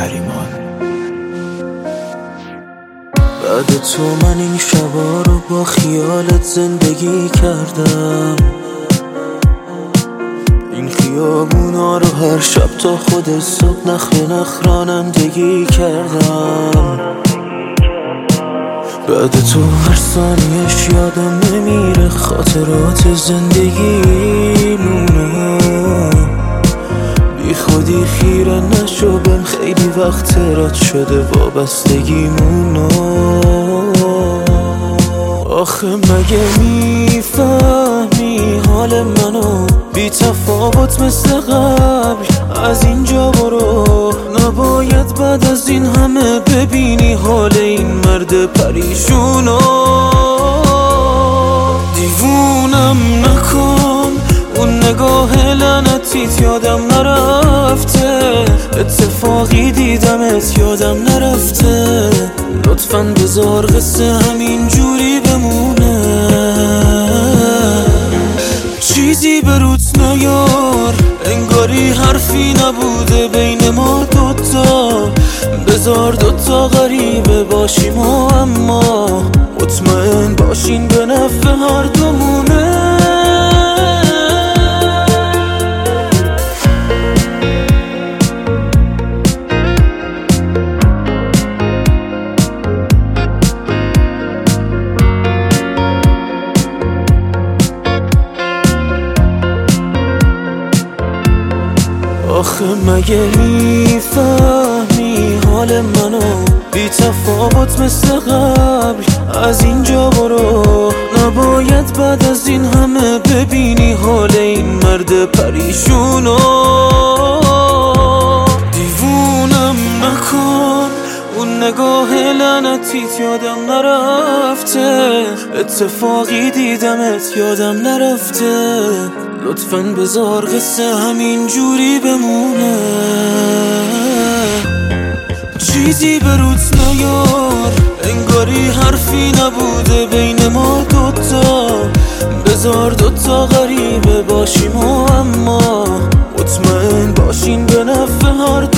پریمان. بعد تو من این شبا رو با خیالت زندگی کردم، این خیابونا رو هر شب تا خود صبح نخل نخ رانندگی کردم. بعد تو هر ثانیش یادم نمیره خاطرات زندگیمونو، بی خودی خیره نشو بهم، خیلی وقت رد شده وابستگیمونو. آخه مگه میفهمی حال منو؟ بی تفاوت مثل قبل از اینجا برو، نباید بعد از این همه ببینی حال این مرد پریشونو. دیوونم نکن، اون نگاه لعنتیت یادم نرفته، اتفاقی دیدمت یادم نرفته. لطفاً بذار قصه همین جوری بمونه، چیزی به روت نیار، انگاری حرفی نبوده بین ما دوتا. بذار دوتا غریبه باشیم و اما مطمئن باشین به نفع هر دومونه. آخه مگه میفهمی حال منو؟ بی تفاوت مثل قبل از اینجا برو، نباید بعد از این همه ببینی حال این مرد پریشونو. دیوونم نکن، اون نگاه لعنتیت یادم نرفته، اتفاقی دیدمت یادم نرفته. لطفاً بذار قصه همین جوری بمونه، چیزی به روت نیار، انگاری حرفی نبوده بین ما دوتا. بذار دوتا غریبه باشیم و اما مطمئن باشین به نفع هر